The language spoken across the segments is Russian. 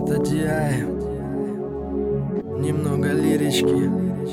Это DI. Немного лирички.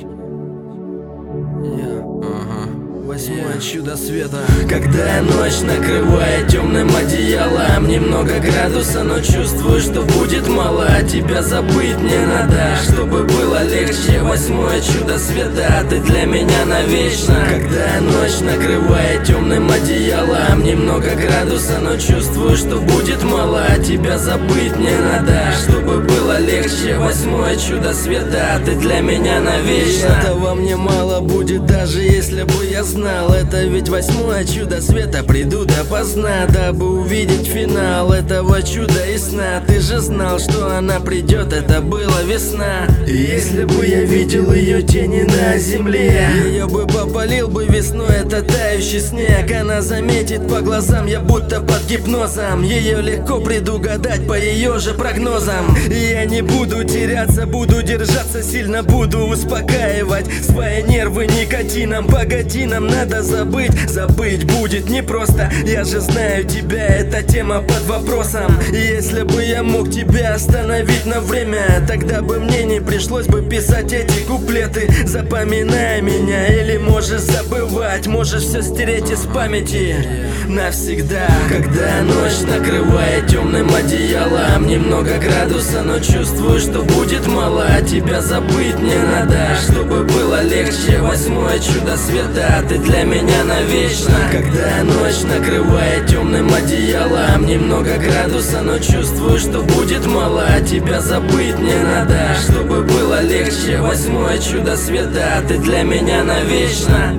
Восьмое чудо света. Когда ночь накрывает темным одеялом, немного градуса, но чувствую, что будет мало. Тебя забыть не надо, чтобы было легче. Восьмое чудо света, ты для меня навечно. Когда ночь накрывает темным одеялом, немного градуса, но чувствую, что будет мало. Тебя забыть не надо, чтобы было легче. Восьмое чудо света, ты для меня навечно. Этого мне мало будет, даже если бы я знал. Это ведь восьмое чудо света. Приду допоздна, дабы увидеть финал этого чуда и сна. Ты же знал, что она придет, это была весна. И если бы я видел ее тени на земле, ее бы попалил бы весной этот тающий снег. Она заметит по глазам, я будто под гипнозом. Ее легко предугадать по ее же прогнозам. И я не буду теряться, буду держаться сильно, буду успокаивать свои нервы никотином. Погоди, нам надо забыть, забыть будет непросто. Я же знаю тебя, эта тема под вопросом. И если бы я мог тебя остановить на время, тогда бы мне не пришлось бы писать эти куплеты. Запоминай меня или можешь забывать, можешь все стереть из памяти навсегда. Когда ночь накрывает темным одеялом, немного градуса, но чувствую, что будет мало. Тебя забыть не надо, чтобы было легче. Восьмое чудо света, ты для меня навечно. Когда ночь накрывает темным одеялом, немного градуса, но чувствую, что будет мало. Тебя забыть не надо, чтобы было легче. Восьмое чудо света, ты для меня навечно.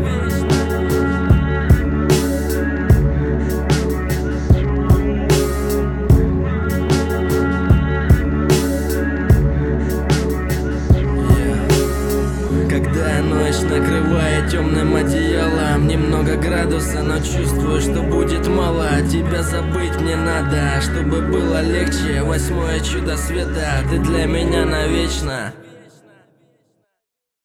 Когда ночь накрывает темным одеялом, немного градуса, но чувствую, что будет мало. Тебя забыть мне надо, чтобы было легче. Восьмое чудо света, ты для меня навечно.